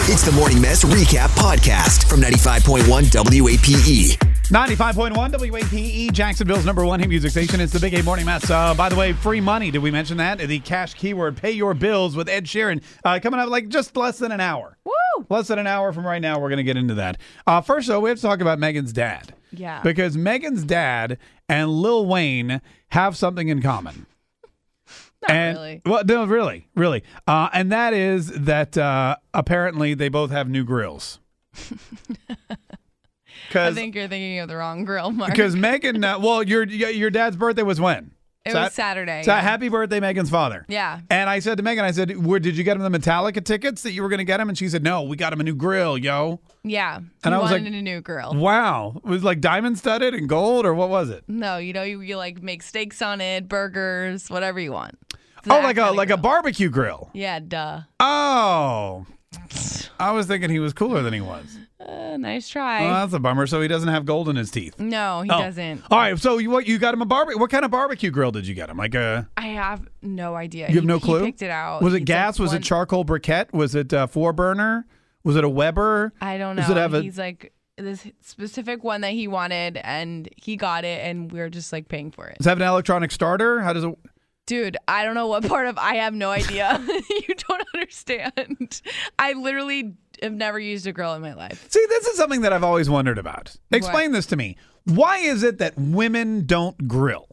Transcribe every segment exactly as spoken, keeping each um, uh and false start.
It's the Morning Mess Recap Podcast from ninety-five point one W A P E. ninety-five point one W A P E, Jacksonville's number one hit music station. It's the Big A Morning Mess. Uh, by the way, free money. Did we mention that? The cash keyword, pay your bills with Ed Sheeran. Uh, coming up like just less than an hour. Woo! Less than an hour from right now, we're going to get into that. Uh, first, though, we have to talk about Megan's dad. Yeah. Because Megan's dad and Lil Wayne have something in common. Not and, really. Well, no, really, really. Uh, and that is that uh, apparently they both have new grills. I think you're thinking of the wrong grill, Mark. Because Megan, uh, well, your your dad's birthday was when? It Sat- was Saturday. So yeah. happy birthday, Megan's father. Yeah. And I said to Megan, I said, Where, did you get him the Metallica tickets that you were going to get him? And she said, no, we got him a new grill, yo. Yeah. And he I was wanted like, a new grill. Wow. It was like diamond studded and gold, or what was it? No, you know, you, you like make steaks on it, burgers, whatever you want. It's Oh, that like a kinda like a grill. barbecue grill. Yeah, duh. Oh. I was thinking he was cooler than he was. Uh, nice try. Well, that's a bummer. So he doesn't have gold in his teeth. no, he Oh. doesn't. All right. So you what you got him a barbecue? What kind of barbecue grill did you get him? Like a I have no idea. You have He- no he clue? picked it out. Was it He's gas? like Was one- it charcoal briquette? Was it uh, four burner? Was it a Weber? I don't know. Does it have a- He's like this specific one that he wanted, and he got it, and we are just like paying for it. Does it have an electronic starter? How does it? Dude, I don't know what part of I have no idea. You don't understand. I literally have never used a grill in my life. See, this is something that I've always wondered about. Explain this to me. Why is it that women don't grill?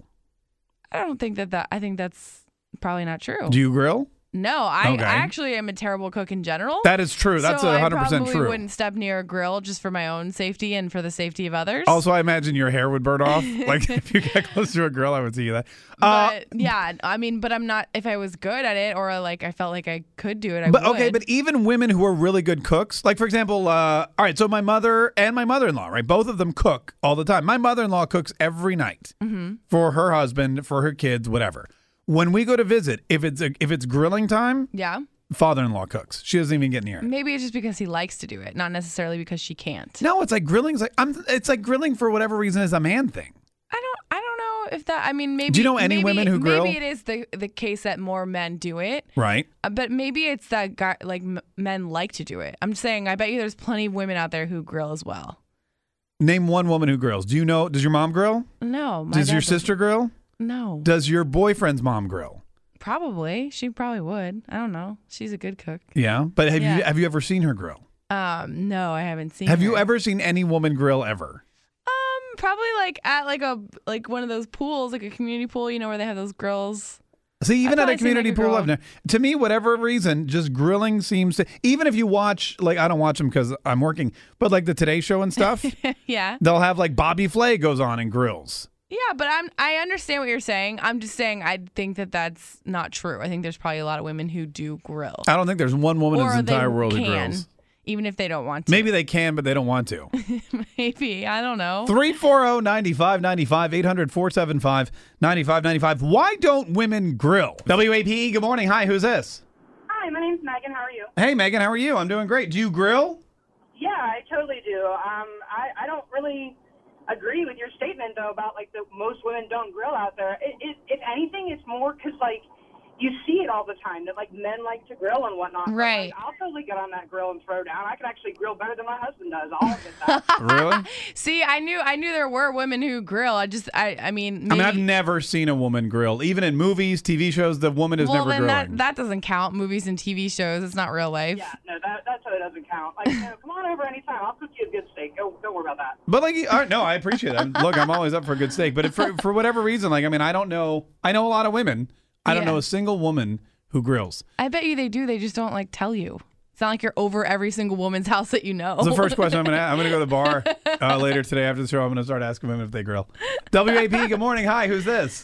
I don't think that that, I think that's probably not true. Do you grill? No, I, Okay. I actually am a terrible cook in general. That is true. That's so one hundred percent I probably true. wouldn't step near a grill just for my own safety and for the safety of others. Also, I imagine your hair would burn off. Like if you got close to a grill, I would see that. Uh, but yeah, I mean, but I'm not, if I was good at it or like I felt like I could do it, I But would. okay, but even women who are really good cooks, like for example, uh, all right, so my mother and my mother-in-law, right, both of them cook all the time. My mother-in-law cooks every night Mm-hmm. for her husband, for her kids, whatever. When we go to visit, if it's a, if it's grilling time, Yeah. father-in-law cooks. She doesn't even get near it. Maybe it's just because he likes to do it, not necessarily because she can't. No, it's like grilling's like I'm. It's like grilling for whatever reason is a man thing. I don't. I don't know if that. I mean, maybe. Do you know any maybe, women who grill? Maybe it is the the case that more men do it, Right. uh, but maybe it's that guy like m- men like to do it. I'm saying, I bet you there's plenty of women out there who grill as well. Name one woman who grills. Do you know? Does your mom grill? No, my Does dad your doesn't. sister grill? No, Does your boyfriend's mom grill? probably. She probably would. I don't know. She's a good cook. Yeah, but have you Yeah. have you ever seen her grill? Um, no, I haven't seen. Have you her. ever seen any woman grill ever? Um, probably like at like a like one of those pools, like a community pool. You know where they have those grills. See, even at a probably seen, like, community a pool, girl- I've never, to me, whatever reason, just grilling seems to. Even if you watch, like, I don't watch them because I'm working, but like the Today Show and stuff, Yeah. they'll have like Bobby Flay goes on and grills. Yeah, but I'm I understand what you're saying. I'm just saying I think that that's not true. I think there's probably a lot of women who do grill. I don't think there's one woman in Or this they entire world who can, grills. even if they don't want to. Maybe they can, but they don't want to. Maybe. I don't know. three four zero, nine five nine five, eight hundred, four seven five, nine five nine five. Why don't women grill? W A P E, good morning. Hi, who's this? Hi, my name's Megan. How are you? Hey, Megan, how are you? I'm doing great. Do you grill? Yeah, I totally do. Um, I, I don't really agree with your statement, though, about, like, the most women don't grill out there. It, it, if anything, it's more because, like, you see it all the time that, like, men like to grill and whatnot. But, Right. like, I'll totally get on that grill and throw down. I can actually grill better than my husband does. I'll admit that. Really? See, I knew I knew there were women who grill. I just I I mean maybe, I mean, I've never seen a woman grill. Even in movies, T V shows, the woman is well never then grilling. that that doesn't count. Movies and T V shows. It's not real life. Yeah, no, that, that totally doesn't count. Like, you know, come on over anytime. I'll cook you a good steak. Don't, don't worry about that. But like, all right, no, I appreciate that. Look, I'm always up for a good steak. But if for for whatever reason, like, I mean, I don't know. I know a lot of women. I don't Yeah. know a single woman who grills. I bet you they do. They just don't like tell you. It's not like you're over every single woman's house that you know. It's the first question I'm gonna. I'm gonna go to the bar uh, later today after the show. I'm gonna start asking women if they grill. W A P. Good morning. Hi, who's this?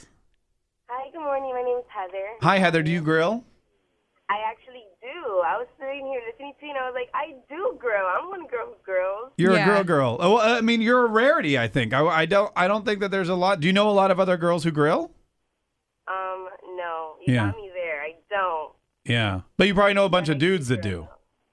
Hi, good morning. My name is Heather. Hi, Heather. Do you grill? I actually do. I was sitting here listening to you, and I was like, I do grill. I'm one girl who grills. You're Yeah. a girl, girl. Oh, I mean, you're a rarity. I think. I, I don't. I don't think that there's a lot. Do you know a lot of other girls who grill? Um, no, you Yeah. got me there. I don't. Yeah, but you probably know a bunch of dudes that do.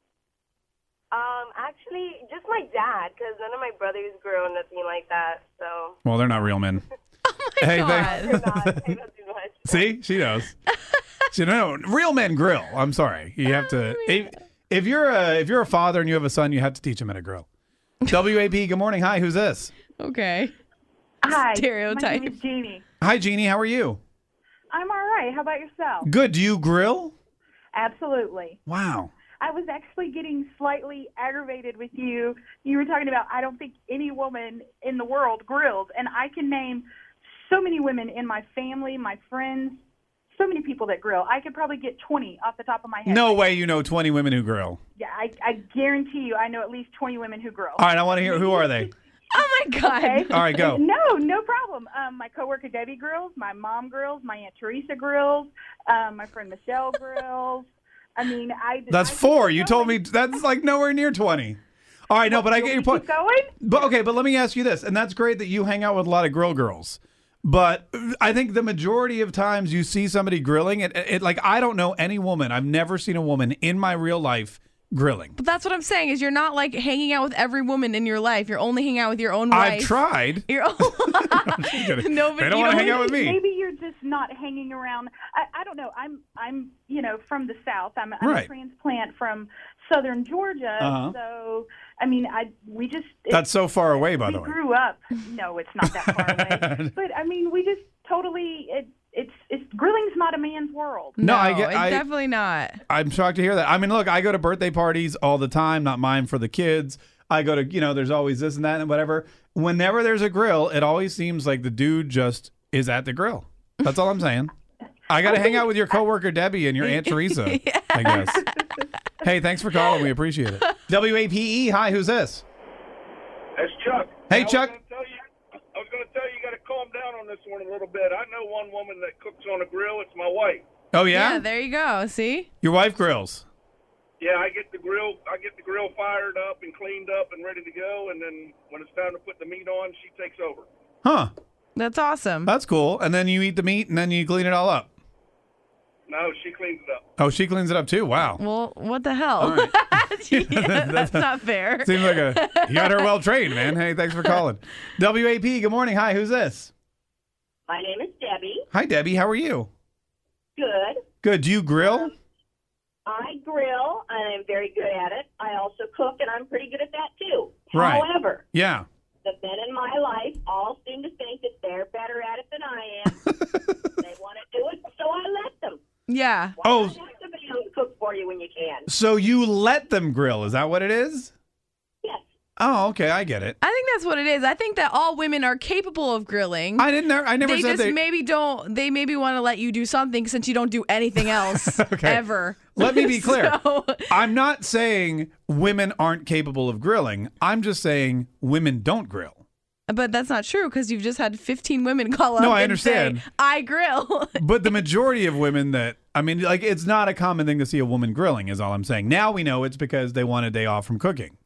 Um, actually, just my dad, because none of my brothers grill, nothing like that. So. Well, they're not real men. hey, God. thank- They're not. They don't do much. See, she knows. She no, no, real men grill. I'm sorry. You have to. If, If you're a if you're a father and you have a son, you have to teach him how to grill. W A P, good morning. Hi, who's this? Okay. Hi. Stereotype. My name is Jeannie. Hi, Jeannie. How are you? I'm all right. How about yourself? Good. Do you grill? Absolutely. Wow. I was actually getting slightly aggravated with you. You were talking about I don't think any woman in the world grills, and I can name so many women in my family, my friends, so many people that grill. I could probably get twenty off the top of my head. No way you know twenty women who grill. Yeah, I, I guarantee you I know at least twenty women who grill. All right, I want to hear, who are they? Oh my God. Okay. All right, go. No, no problem. Um, my coworker Debbie grills. My mom grills. My Aunt Teresa grills. Um, my friend Michelle grills. I mean, I. That's I four. keep You going. told me that's like nowhere near twenty. All right, no, but I get your Keep point. going? But okay, but let me ask you this, and that's great that you hang out with a lot of grill girls. But I think the majority of times you see somebody grilling, it, it like I don't know any woman. I've never seen a woman in my real life grilling. But that's what I'm saying is you're not like hanging out with every woman in your life. You're only hanging out with your own wife. I've tried. You're no, They don't want to hang out with me. Maybe you're just not hanging around. I, I don't know. I'm I'm you know from the South. I'm, I'm Right. a transplant from Southern Georgia. Uh-huh. So I mean, I we just it- That's so far away, by we the way. grew up. No, it's not that far away. But I mean, we just totally it. It's it's grilling's not a man's world. No, I get- it's I- definitely not. I'm shocked to hear that. I mean, look, I go to birthday parties all the time, not mine for the kids. I go to, you know, there's always this and that and whatever. Whenever there's a grill, it always seems like the dude just is at the grill. That's all I'm saying. I got to hang out with your coworker Debbie and your Aunt Teresa, I guess. Hey, thanks for calling. We appreciate it. W A P E, hi, who's this? That's Chuck. Hey, I was Chuck. gonna tell you- I was going to tell you, you got to calm down on this one a little bit. I know one woman that cooks on a grill. It's my wife. Oh, yeah? Yeah, there you go. See? Your wife grills. Yeah, I get the grill. I get the grill fired up and cleaned up and ready to go. And then when it's time to put the meat on, she takes over. Huh. That's awesome. That's cool. And then you eat the meat and then you clean it all up. No, she cleans it up. Oh, she cleans it up too. Wow. Well, what the hell? All right. Yeah, that's not fair. Seems like a you got her well trained, man. Hey, thanks for calling. W A P, good morning. Hi, who's this? My name is Debbie. Hi, Debbie. How are you? Good. Good. Do you grill? I grill, and I'm very good at it. I also cook, and I'm pretty good at that, too. Right. However, Yeah. the men in my life all seem to think that they're better at it than I am. They want to do it, so I let them. Yeah. Why Oh. not have somebody else cook for you when you can? So you let them grill. Is that what it is? Yes. Oh, okay. I get it. I think that's what it is. I think that all women are capable of grilling. I didn't. I never they said just they. maybe don't. They maybe want to let you do something since you don't do anything else Okay. ever. Let me be clear. So- I'm not saying women aren't capable of grilling. I'm just saying women don't grill. But that's not true because you've just had fifteen women call up No, I and understand. say, I grill. But the majority of women that, I mean, like, it's not a common thing to see a woman grilling, is all I'm saying. Now we know it's because they want a day off from cooking.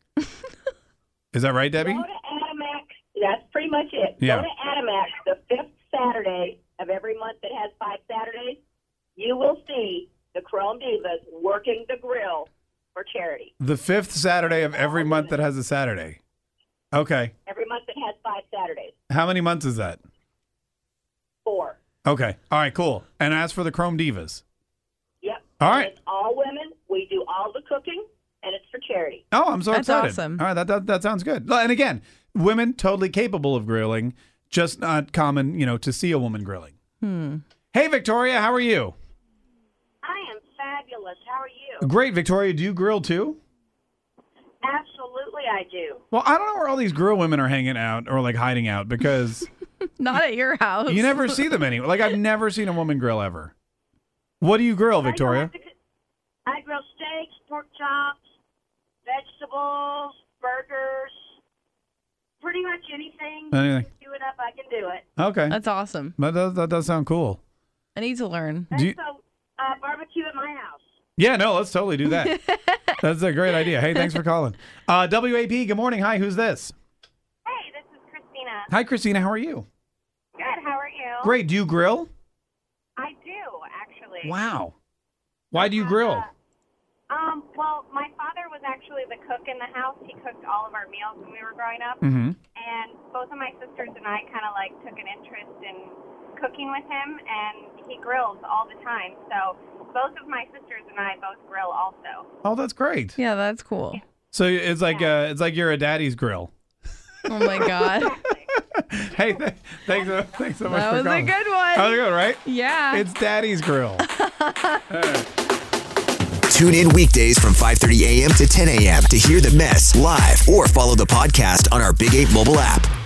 Is that right, Debbie? Go to Adamax. That's pretty much it. Yeah. Go to Adamax the fifth Saturday of every month that has five Saturdays. You will see the Chrome Divas working the grill for charity. The fifth Saturday of every month that has a Saturday. Okay. Every month that has five Saturdays. How many months is that? Four. Okay. All right, cool. And as for the Chrome Divas? Yep. All And right. it's all women. We do all the cooking, and it's for charity. Oh, I'm so That's excited. awesome. All right, that, that that sounds good. And again, women totally capable of grilling, just not common, you know, to see a woman grilling. Hmm. Hey, Victoria, how are you? I am fabulous. How are you? Great, Victoria. Do you grill too? Absolutely, I do. Well, I don't know where all these grill women are hanging out or like hiding out because Not at your house. you never see them anywhere. Like I've never seen a woman grill ever. What do you grill, Victoria? I grill steaks, pork chops, vegetables, burgers, pretty much anything. Anything. Do it up, I can do it. Okay, That's awesome. that does that does sound cool. I need to learn. Do you- so, uh, barbecue at my house. Yeah, no, let's totally do that. That's a great idea. Hey, thanks for calling. Uh, W A P, good morning. Hi, who's this? Hey, this is Christina. Hi, Christina. How are you? Good, how are you? Great. Do you grill? I do, actually. Wow. Why do you grill? Um, well, my father was actually the cook in the house. He cooked all of our meals when we were growing up. Mm-hmm. And both of my sisters and I kind of like took an interest in cooking with him, and he grills all the time. So both of my sisters and I both grill also. Oh, that's great. Yeah, that's cool. So it's like uh, it's like you're a daddy's grill. Oh my God. Hey, th- thanks, so, thanks so much That for was a calling. good one. That was good, right? Yeah. It's Daddy's Grill. Tune in weekdays from five thirty a.m. to ten a.m. to hear the mess live or follow the podcast on our Big eight mobile app.